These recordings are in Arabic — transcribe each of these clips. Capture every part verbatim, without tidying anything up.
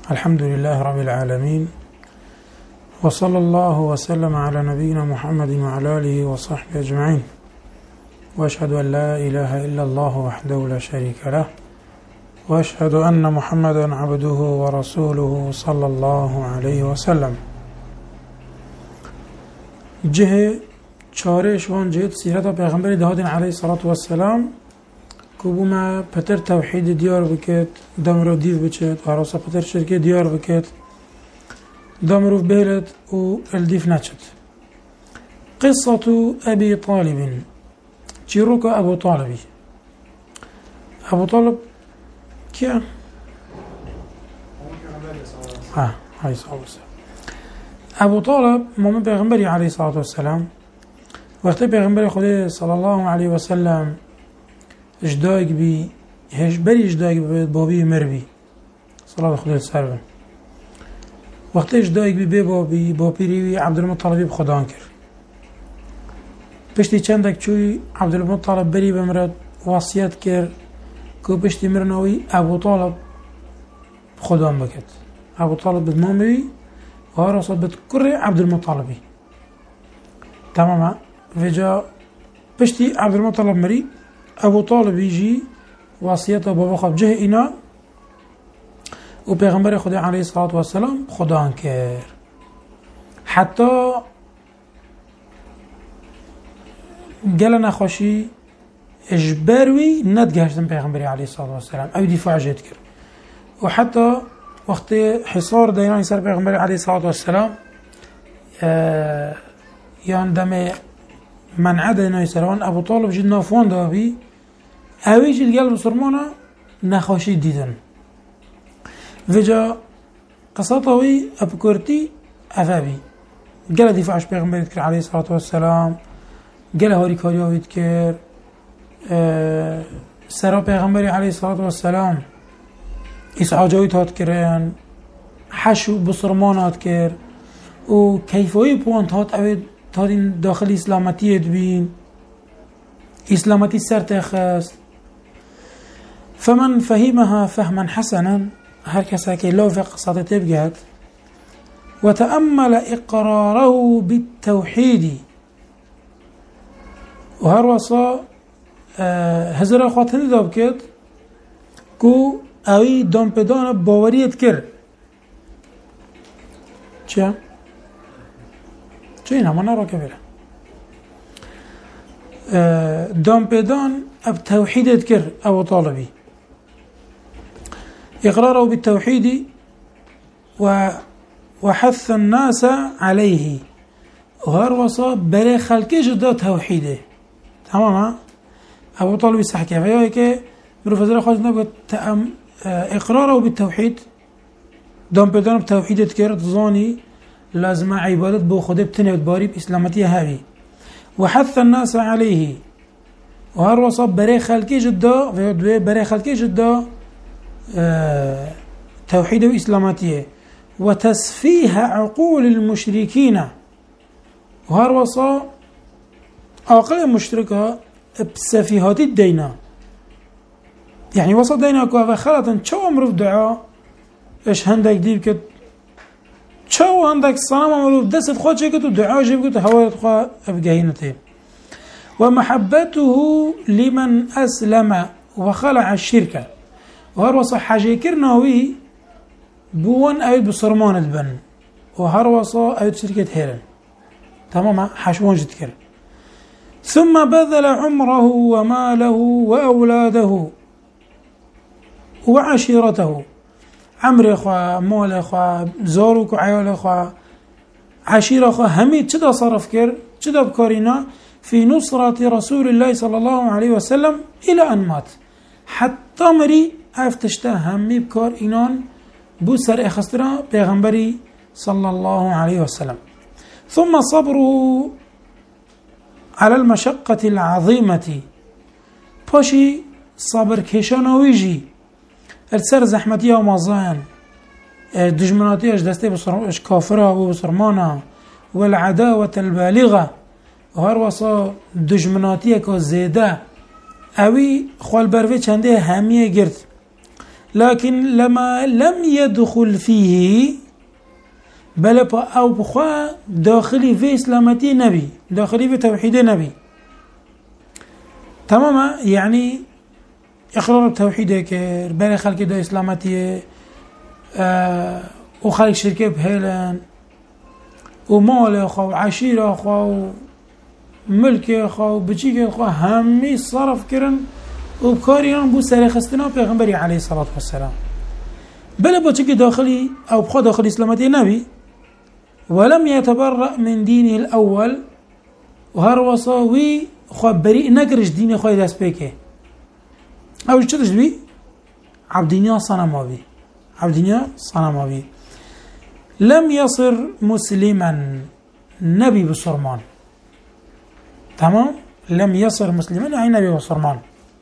الحمد لله رب العالمين، وصلى الله وسلم على نبينا محمد وعلى آله وصحبه أجمعين، وأشهد أن لا إله إلا الله وحده لا شريك له، وأشهد أن محمدا عبده ورسوله صلى الله عليه وسلم. جه چارش وان جهت سیرت پیغمبر دهادین علیه الصلاة والسلام که بوما پتر توحید دیار بکت دم رو دیو بچت و راسا پتر شرکه دیار بکت دم رو بیلت و الدیف نچت. قصة أبي طالب چیروک ابو طالبی. ابو طالب کیا؟ ها های صحابه ابو طالب مومن پیغمبری علیه الصلاة والسلام وقتی پیغمبر خدا صلی الله علیه و سلم اجدایگ بی هش بری اجدایگ بی بابی مروی صلاة خدا سر بن وقتی اجدایگ بی بی بابی با پیروی عبدالمطلبی بخدا کرد. پشتی چندک چوی عبدالمطلب بری بمرد وصیت کرد که پشتی مرنوی ابو طالب خدا بکد. ابو طالب بدمامی و هر اصلا بدکر عبدالمطلبی تماما. وجا پشتی عبدالمطلب مری ابو طالب يجي وصيته بابا خب جه اینا و پیغمبر خدا علیه الصلاة والسلام خدا انکر حتی گل نخوشی اجبروی ندگهشتن پیغمبر علیه الصلاة والسلام او دفاع جد کرد و حتی وقت حصار دینانی سر پیغمبر علیه الصلاة والسلام یان دم منع دینانی سروان ابو طالب جد نافوان دابی اویج الگل بسرمانا نخوشی دیدن وجا قصاتوی ابکرتی افابی گل دفاعش پیغمبریت کر علیه الصلاة والسلام گل هاری کاریاوید کر سرا پیغمبری علیه الصلاة والسلام اسعاجاوی تاد کرن حشو بسرمانات کر و کیفایی پوانت هات اوید تادین داخل اسلامتی بین اسلامتی سر تخست. فمن فهمها فهما حسنا هر کسی که لو في قصة تبقت وتأمل إقراره بالتوحيد وهر وصا هزر أخواتني دابكت كو اوي دام بدان باوريت كر چه؟ چه این همه نرا كبيرا دام بدان اب توحيدت كر ابو طالبي إقراره بالتوحيد وحث الناس عليه وهر وصا بري خلقه جدا توحيده تماما. أبو طالب يستحكي فيها كي مرفزر خالص نبقى تأم إقراره بالتوحيد دام بدان بتوحيد تكرت ظاني لازم عبادت بو خده بتنه باري بإسلامتي هذه وحث الناس عليه وهر وصا بري خلقه جدا بري خلقه جدا آه توحيد وإسلاماتية وتسفيه عقول المشركين وهر وصا عقل المشركة بسفيهات الدينة يعني وصا دينة كوافا خلطا شو امرو دعاء ايش هندك ديب كت شو هندك صنم امرو دست خواه چه كتو دعاء جيب كتو هوارت خواه ابقهينته ومحبته لمن أسلم وخلع الشركة وهر وصا حاجة كرناوي بوان اويد بصرمان البن وهر وصا اويد شركة هيرن تماما حشوان جد كر ثم بذل عمره وماله وأولاده وعشيرته عمر اخوة مال اخوة زاروك وعيال اخوة عشيرة اخوة همي چدا صرف كر چدا بكارينا في نصرة رسول الله صلى الله عليه وسلم إلى أن مات حتى مري افتشته همي بكار اینان بو سر اخسترا پیغمبری صلى الله عليه وسلم. ثم صبره على المشقة العظيمة باشي صبر كشانويجي السر زحمتي ومازان دجمناتي اش دستي بصر كافرة وبصرمانة والعداوة البالغة وهر وصا دجمناتي كو زيادة اوي خوال بروي چنده هميه گرد لكن لما لم يدخل فيه بل أو بخوا داخلي في إسلامتي نبي، داخلي في توحيد نبي، تماما. يعني إقرار التوحيد كير بل خلق دا إسلامتي آه وخلق شركة بهيلان ومال أخوا وعشيرة أخوا وملك أخوا وبجيك أخوا همي صرف كرن وبكاريان بو سرخستنا پیغمبری عليه الصلاة والسلام. بل با چکی داخلی او بخوا داخل اسلامتی نبی ولم يتبرأ من دينه الأول وهر وصاوي خوا بريء نكرش دين خوا دست بيكه او چطرش بي عبدينيا صنماوي عبدينيا صنماوي لم يصر مسلما نبي بصرمان. تمام. لم يصر مسلما يعني نبي بصرمان،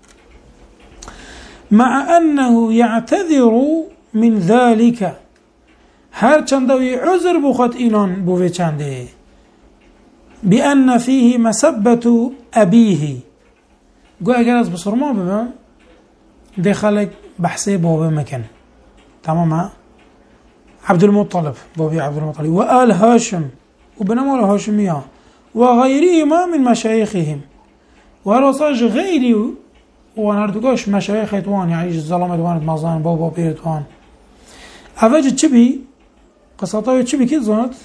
مع أنه يعتذر من ذلك هر چندوی عذر بخواد اینان بوه چنده بأن فيه مسبة أبيه. گو اگر از بصرمان ببن ده خلق بحثه بابه مكان. تمام. عبد المطلب بابي عبد المطلب وآل هاشم وبنمال هاشمية وغيرهما من مشايخهم ورصاج غيري ونردقاش مشايخ توان يعني الظلامة توان مازان بابا بير توان أفاجد چبي قصاطاوي چبي كي ظنت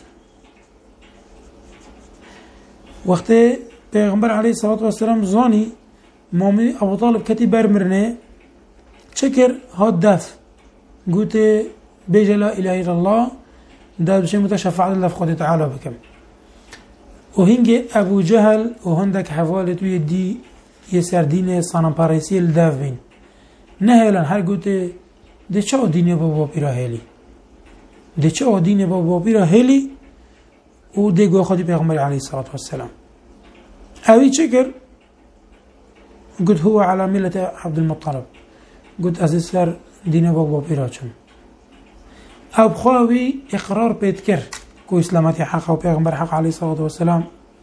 وقت پیغمبر عليه الصلاة والسلام زاني مامي أبو طالب كتي برمرنه چكر هاد دف قلت بيجي لا إله إلا الله ده بشي متشفع الله في خود تعالى بكم. وهنجي أبو جهل وهندك حوالة ويدي يسر دين صنم باريسي الداف بين نهيلان هر قلت ده چاو دين بابا بيرا هيلي ده چاو دين بابا بيرا هيلي و ده قوة خودي پیغمبر عليه الصلاة والسلام اوي چكر قلت هو على ملة عبد المطلب قلت أزي سر دين بابا بيرا چم او بخواوي اقرار بيتكر كو اسلامتي حق و پیغمبر حق عليه الصلاة والسلام.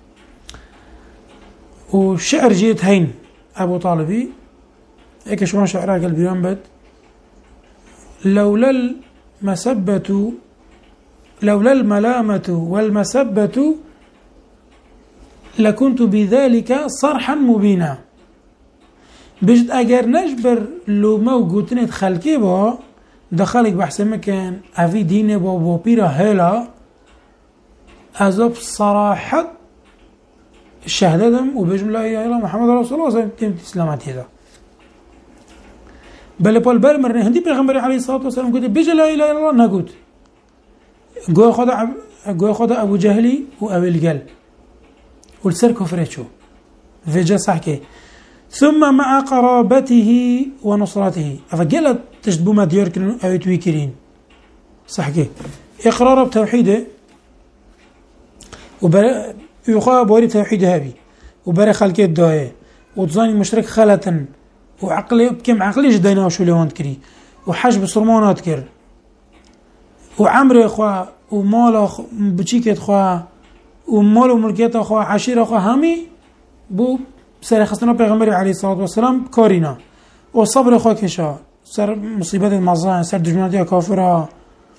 وشعر جيت هين أبو طالبي هيك شلون شعره قال بيان بد لولا المسبة لولا الملامة والمسبة لكنت بذلك صرحا مبينا. بجد اگر نجبر لو موجودين خلقي با دخلك بحث مكان افي دين بابا بيرا هلا ازب صراحة الشهادة وبجم لا إله إلا محمد رسول الله صلى الله إسلامات هذا. بل بال برمر هندي پیغمبر عليه الصلاة والسلام قلت بجم لا إله إلا الله نقول قوي خدا قوي خدا أبو جهلي وأبي الجل والسر كفرتشو في جسحكي ثم مع قرابته ونصرته أفجلت تجدبوا ما ديار كرين أو تويكرين صحكي إقرار بتوحيده وبر يخا بوري توحيد هابي وبر خلق الدايه وتظاني مشرك خلة وعقلي بكم عقليش دينا وشو ليوان تكري وحجب صرمانات كر وعمر اخوا ومال بچيك اخوا ومال وملكيت اخوا عشير اخوا همي بو سر خصنا پیغمبر عليه الصلاة والسلام كارينا وصبر اخوا كشا سر مصيبات المزان سر دجمناتي كافرها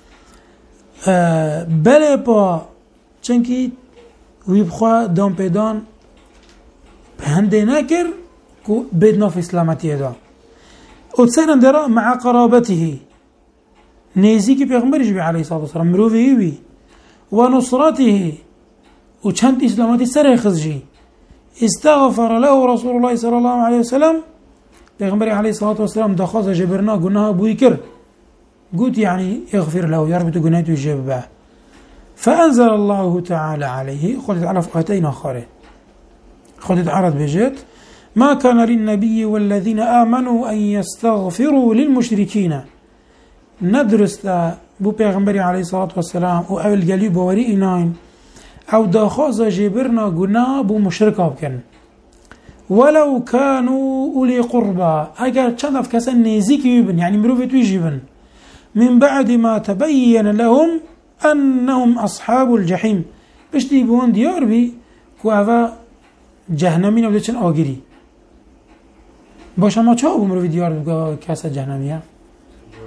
أه بله با چنكي ويبخوا دام پیدان هنده نكر كو بدنا في اسلامتي دا وتسنن درا مع قرابته نيزيكي پیغمبر جبي عليه الصلاة والسلام مروفي وي ونصرته وچند اسلامتي سر خزجي استغفر له رسول الله صلى الله عليه وسلم پیغمبر عليه الصلاة والسلام دخاز جبرنا قناها بويكر قلت يعني اغفر له يا رب تقنيته جبه فأنزل الله تعالى عليه خذت على فقهتين آخره خذت عرض بجد ما كان للنبي والذين آمنوا أن يستغفروا للمشركين ندرس بو پیغمبر عليه الصلاة والسلام او اول قليب ووري إناين او داخاز جبرنا قناه بو مشركة بكن ولو كانوا أولي قربا اگر چند افكاسا نيزيك يبن يعني مروفة يجيبن من بعد ما تبين لهم أنهم أصحاب الجحيم بشتي بون ديار بي كو أفا جهنمين أو ديشن آگيري باشا ما چه أبو مروفي ديار بي كاسا جهنمية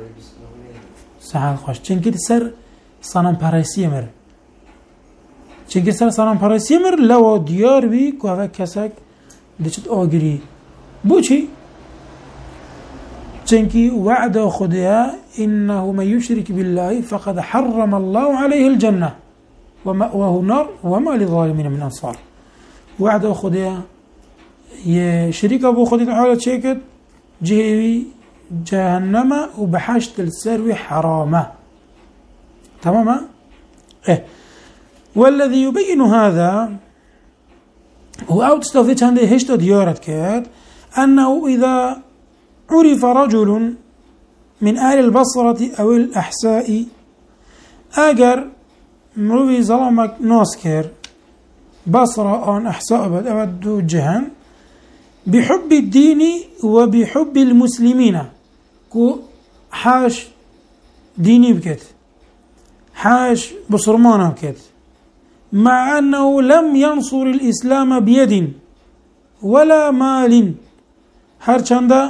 صحت خوش چنکی سر صنم پرستی مر چنکی سر صنم پرستی مر لو دیار بی که هوا کسک دچت آگری بو چی؟ چنکی وعد خدیا إنه من يشرك بالله فقد حرم الله عليه الجنة ومأواه النار وما للظالمين من أنصار. وعد خدیا يشرك أبو خدي تعالى تشيكت جهوي جهنم وبحشت السروي حرامة. تمام؟ إيه. والذي يبين هذا هو أو تستوفيت عنده هشت ديارت كات أنه إذا عرف رجل من أهل البصرة أو الأحساء أجر مروي ظلمك ناسكر بصرة أو أحساء أبدو جهن بحب الدين وبحب المسلمين كو حاش ديني بكت حاش بصرمان بكت مع أنه لم ينصر الإسلام بيد ولا مال هر چنده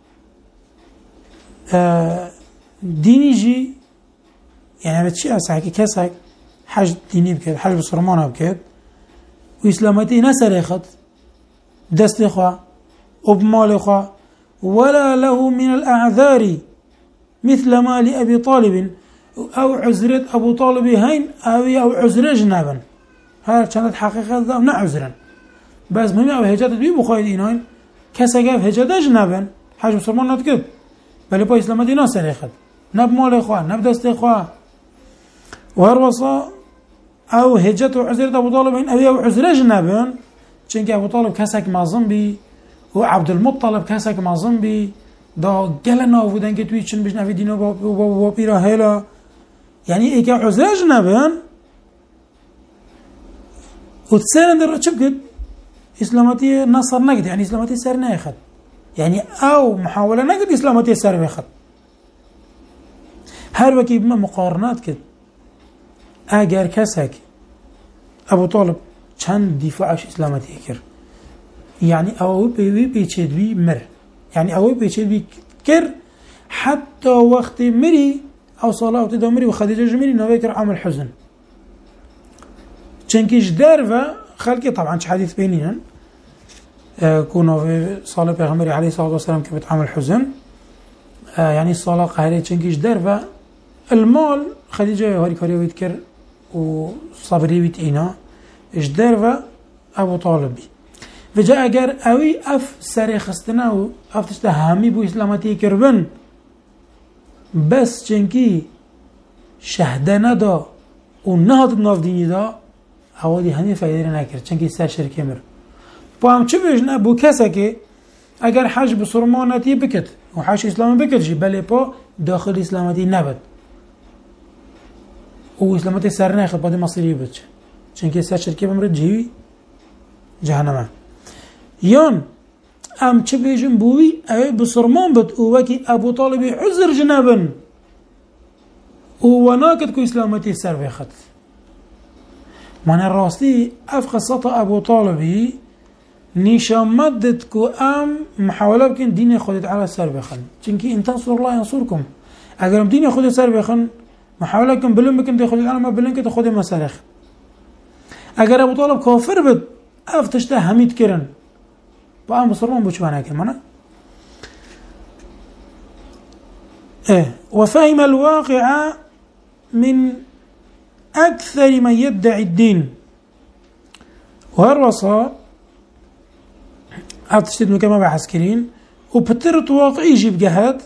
ديني جي يعني بتشي أسحكي كسك حاج ديني بكت حاج بصرمان بكت وإسلامتي نسر يخد دست إخوة وبمال إخوة ولا له من الأعذار مثل ما لأبي طالب أو عذرة أبو طالب هين أو أو عذرة جنابا هاي كانت حقيقة ذا نا عذرا بس مهم أو هجات بي بخايدين هين كسجاف هجات جنابا حاج بصرمان نتكد بل با إسلامتي نسر يخد نب مال إخوة نب دست إخوة وهروصا أو هجات وعذرة أبو طالب هين أو أو عذرة جنابا چنکه ابو طالب کسک مازن بی و عبدالمطلب کسک مازن بی دا گل ناودن که توی چن بجنوی دینو با با با پیرا هلا یعنی ای که عذرش نبن و تسرن در چه بکد اسلامتی نصر نگد یعنی اسلامتی سر ناخد یعنی او محاوله نگد اسلامتی سر بخد هر وکی بما مقارنات کد اگر کسک ابو طالب چند دفاعش اسلامتی کر یعنی او بی پیچید بی مر یعنی او پیچید بی کر حتی وقت مری او صلاة دا مری و خدیجه جمری نوی کر عام الحزن چنکیش در و خلقی طبعا چه حدیث بینینن كونوا في صلاة پیغمبر عليه الصلاة والسلام كبت عام الحزن يعني الصلاة قهرية چنكيش درفا المال خديجة هاري كاريو يتكر وصبري بيت إينا إش درفا أبو طالب بي فجاء أجر أوي أف سري خستنا و أف تشتا هامي بو إسلامتي كربن بس چنكي شهدنا دا و نهات ناف ديني دا أولي هني فايدة نكر چنكي سر شركي مر با هم چه بجنه بو کسا که اگر حج بسرمانتی بکت و حج اسلام بکت جی بله پا داخل اسلامتی نبد و اسلامتی سر نخد باید مصیری بد چه چنکه سر شرکه بمرد جیوی جهنمه یان هم چه بجن بوی اوی بسرمان بد او وکی ابو طالب عذر جنبن و ناکد که اسلامتی سر بخد من راستی افق سطا ابو طالبی نشان مدد كو ام محاولة بكن دين خودت على سر بخن چنكي ان تنصر الله ينصركم اگر ام دين خودت سر بخن محاولة كن بلن بكن دي خودت على ما بلن كت خود مسارخ اگر ابو طالب كافر بد افتشته حميد كرن با ام مسلمان بو چوانا كن منا ايه وفهم الواقع من اكثر من يدعي الدين وهالرصا هاد تشتد مكما بحث كرين وبترت واقعي يجيب جهاد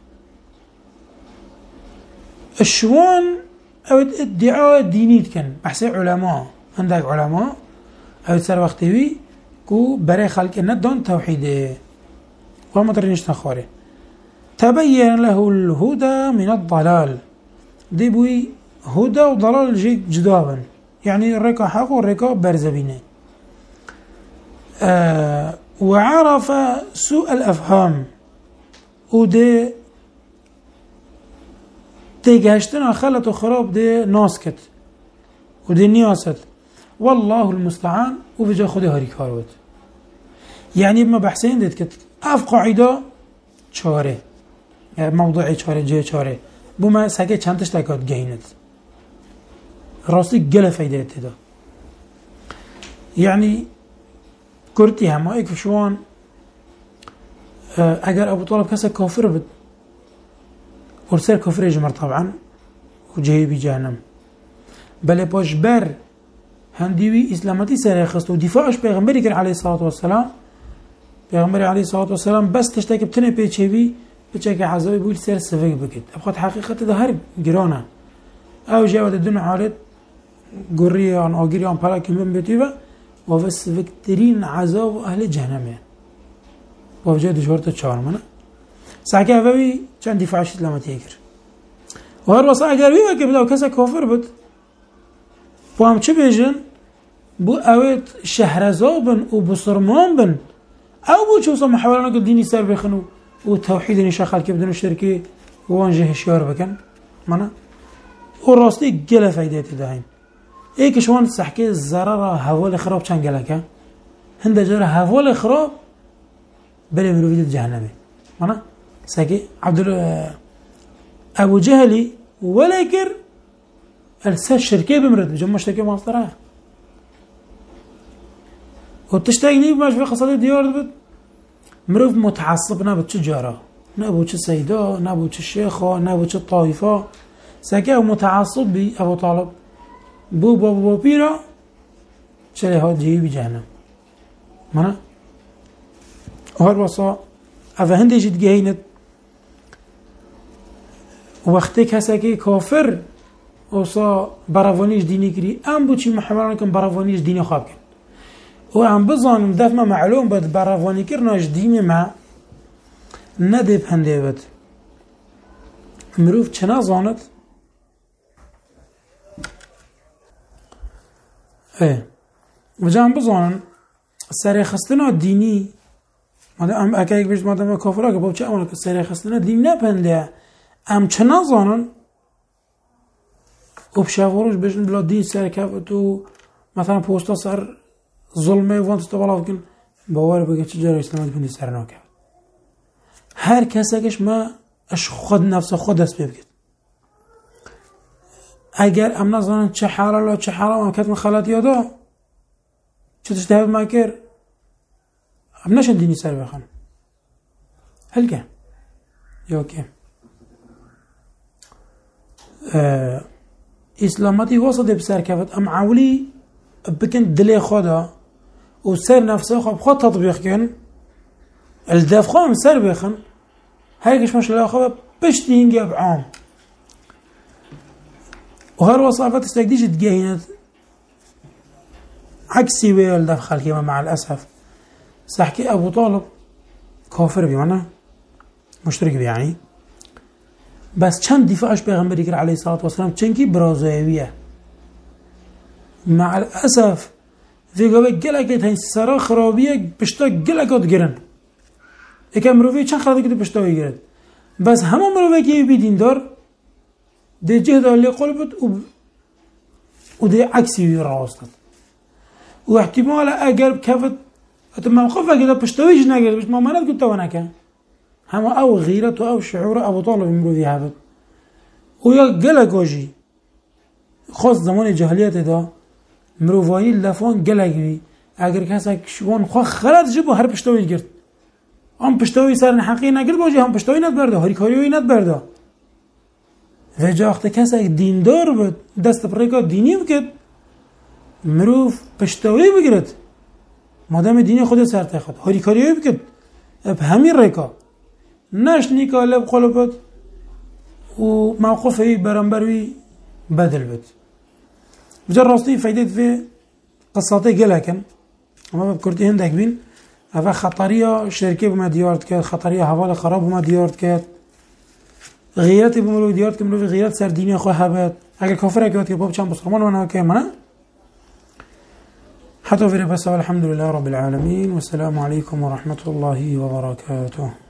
الشوان او ادعاء ديني كان بحث علماء عندك علماء او تسر وقتوي كو بري خلق الندون توحيده وما ترينش نخوره تبين له الهدى من الضلال دي بوي هدى وضلال جي جدابا يعني الركا حق والركا برزبينه آه وعرف سوء الأفهام ودي تيجهشتنا خلط وخراب دي ناسكت ودي نياست والله المستعان وفجا خدي هاري كاروت يعني بما بحسين ديت كت اف قاعدة چاره يعني موضوعي چاره جي چاره بوما ساكي چندش تاكات جهينت راسي قل فايدة تدا يعني كرتي هم هيك شوان اگر ابو طالب كسا كافر بد ورسال كافر يجمر طبعا وجهي بجهنم بل باش بر هنديوي اسلامتي سر خست ودفاعش پیغمبري كر عليه الصلاه والسلام پیغمبر عليه الصلاه والسلام بس تشتكي بتنه بيچوي بچك عذاب بيقول سر سفك بكت ابخد حقيقه ده هرب جرانا او جاود الدنيا حالت قريه عن اجري عن بلا كم بيتيبا وبس فكترين عذاب اهل جهنم وجد شورت چهار منه ساكي اوي چند دفاعش اسلامتي كر وهر وصا اگر بي که بلا کسا کافر بود بو هم چه بیجن بو اوید شهرزابن و بسرمان بن او بو چه وصا محاولانه که دینی سر بخنو و توحید نشا خلق بدون شرکی وانجه هشیار بکن منا و راستی گله فایده دهیم ای که شوان سحکه ضرر حوال خراب چند گله که هنده جره حوال خراب بله مروفید جهنمه منا ساكي عبد ابو جهلي ولا كر السا الشركه بمرد بجمع شركه مصدرها وتشتاقني باش في قصه ديار بد مروف متعصبنا بالتجاره نابو تش سيدا نابو تش شيخه نابو تش طائفه ساكي متعصب بي ابو طالب بو بو بو بيرا شلي هاد جي بجهنم منا هر وصا افهندي جد جهينت وقتی کسی که کافر اوسا براوانیش دینی کری ام بو چی محورانه کن براوانیش دینی خواب کن و ام بزانم دفت ما معلوم بد براوانی کرناش دینی ما نده پنده بد مروف چنا زاند اه و جا ام بزانم سر خستنا دینی مادم ام اکه یک بیشت مادم کافر آگه باب چه امانه که سر خستنا دینی نپنده ام چنا زانن و بشافوروش بجن بلا دین سر کفت و مثلا پوستا سر ظلمه وانت تبالا بکن باور بگه چه جرا اسلامت بندی سر ناکفت هر کسی کش ما اش خود نفس خود دست ببکد اگر ام نزانن چه حلالا چه حرام کتم خلط یادا چه تشتهب ما کر ام نشن دینی سر بخن هل که یا که اسلامتی وسط بسر كفت ام عولي بكن دلي خدا وسر نفسه خب خد تطبيق كن الدف خام سر بخن هيكش مش لا خب بشتي ينجب عام وهر وصفات استقديش تجينت عكسي ويل دف خلقي مع الاسف سحكي ابو طالب كافر بمعنى مشترك يعني بس چند دفاعش پیغمبری کرد علیه الصلاة والسلام چنکی برازویه مع الاسف في قبل گلکت هین سرا خرابیه پشتا گلکات گرن اکه مروفی چند خلاده که پشتاوی گرد بس همه مروفی که بیدین دار ده جهد علی قلبت و و ده عکسی راستد و احتمال اگر کفت اتمام خوفه که ده پشتاویش نگرد بش مامانت کن تو نکن همه او غیرت و او شعور ابو طالب مروفی هفت و یا گلک آجی خاص زمان جهلیت دا مروفایی لفان گلک بی اگر کسی شوان خواه خلط جبو هر پشتاوی گرد هم پشتاوی سر حقی نگرد باجی هم پشتاوی ند برده هری کاریوی ند برده و جا وقت کسی دیندار بود دست پرکا دینی بکد مروف پشتاوی بگرد مادام دینی خود سر تخد هری کاریوی بکد اب همین رکا نش نیکا لب قلبت و موقفی برانبروی بدل بد بجر راستی فایده في قصاتي گلکن اما بکرتی هندک بین اوه خطریه شرکه بما دیارد کرد خطریه حوال خراب بما دیارد کرد غیرتی بما دیارد که ملوی غیرت سر دینی خواه هبت اگر کافر اکیوت که باب چند بسرمان وانا که منه حتى في ربسة والحمد لله رب العالمين والسلام عليكم ورحمة الله وبركاته.